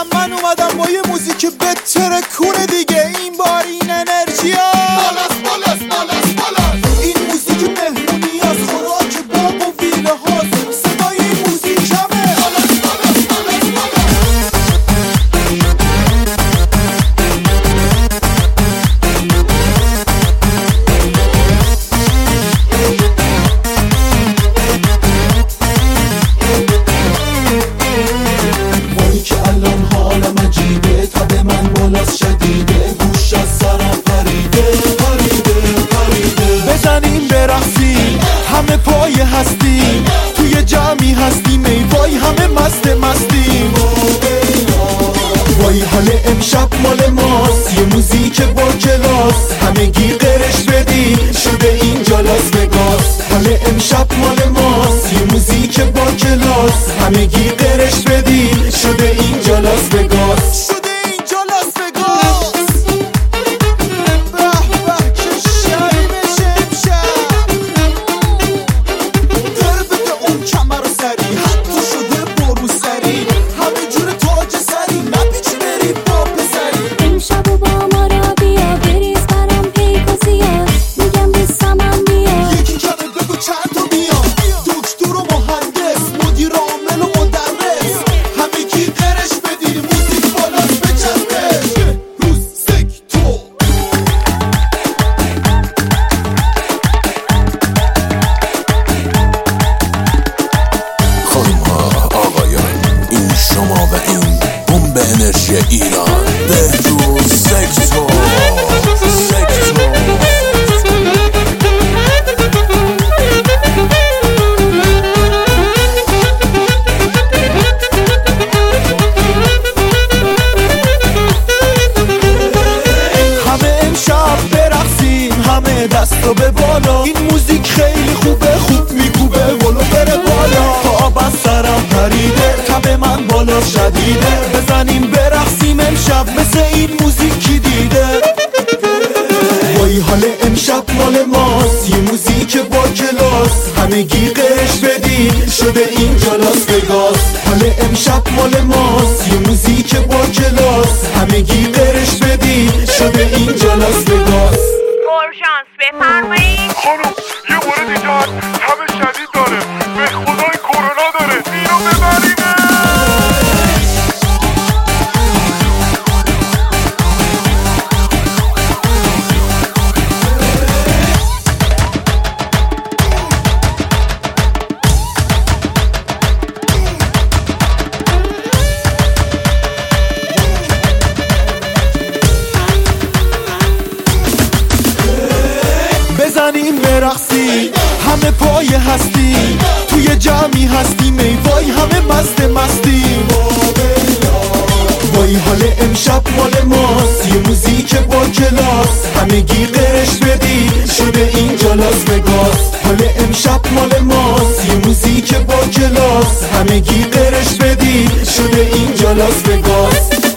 سلام، من اومدم با یه موزیک بتره کونه دیگه. این بار این انرژی ها بالاس این موزیک مهمونی از خوراک باغ و ویله هاست. صدای این موزیک همه وای که الان حالم عجیبه، تب من بالاست شدیده، گوش از سرم پریده. بزنیم برقصیم، همه پای هستیم، توی جمعی هستیم، ای وای همه مستیم. وای حال امشب مال ماست، یه موزیک با کلاس، همگی قرش بدی شده اینجا لاس وگاس. حال امشب مال ماست، یه موزیک با کلاس، همگی قرش بدی شده اینجا لاس وگاس. انرژی ایران بهروز سکتور. همه امشب برقصیم، همه دستو به بالا. این موزیک خیلی خوبه، خوب میکوبه ولو بره بالا. خواب از سرم پریده، تب من بالا شدیده. بزنیم برقصیم امشب، مثل این موزیکی دیده. وای حال امشب مال ماست، یه موزیک با کلاس، همگی قرش بدی شده اینجا لاس وگاس. حال امشب مال ماست، یه موزیک با کلاس، همگی قرش بدی شده اینجا لاس وگاس. اورژانس بفرمایید. خانم یه مورد اینجا هست، تب شدید داره، به خدای کرونا داره، اینو ببریم. بزنیم برقصیم، همه پای هستیم، توی جمعی هستیم، ای وای همه مستیم. وای حال امشب مال ماست، یه موزیک با کلاس، همگی قرش بدی شده اینجا لاس وگاس. حال امشب مال ماست، یه موزیک با کلاس، همگی قرش بدی شده اینجا لاس وگاس.